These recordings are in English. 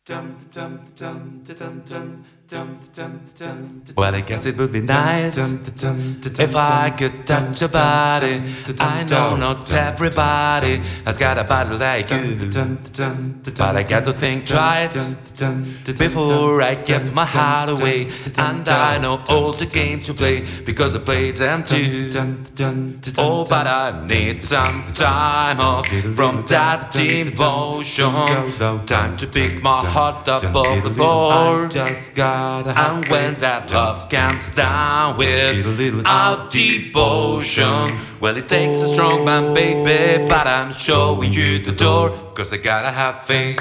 Well, I guess it would be nice if I could touch your body. I know not everybody has got a body like you, but I got to think twice before I give my heart away. And I know all the game to play because I played them too. Oh, but I need some time off from that emotion. Time to pick my heart up off the floor. And when that love comes down without devotion, well, it takes a strong man, baby, but I'm showing you the door. Cause I gotta have faith,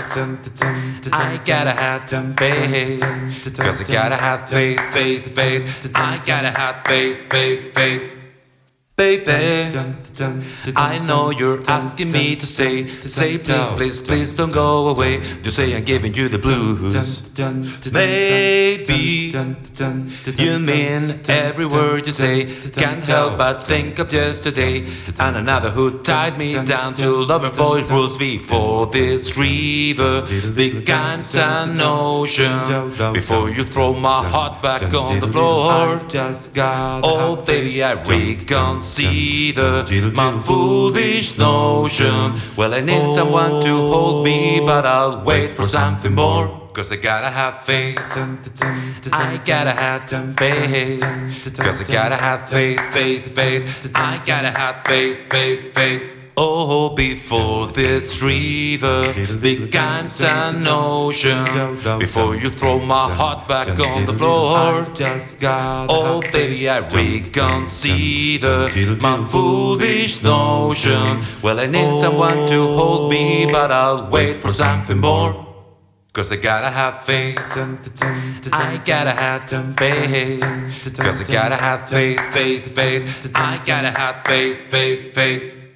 I gotta have faith. Cause I gotta have faith, faith, faith. I gotta have faith, faith, faith. Baby, I know you're asking me to say please, please, please don't go away. You say I'm giving you the blues. Maybe you mean every word you say. Can't help but think of yesterday and another who tied me down to loving void rules before this river becomes an ocean. Before you throw my heart back on the floor. Oh baby, I reconsider my foolish notion. Well, I need someone to hold me, but I'll wait for something more. Cause I gotta have faith, I gotta have faith. Cause I gotta have faith, faith, faith. I gotta have faith, faith, faith. Oh, before this river becomes an ocean, before you throw my heart back on the floor. Oh baby, I reconsider my foolish notion. Well, I need someone to hold me, but I'll wait for something more. Cause I gotta have faith, I gotta have faith. Cause I gotta have faith, faith, faith. I gotta have faith, faith, faith.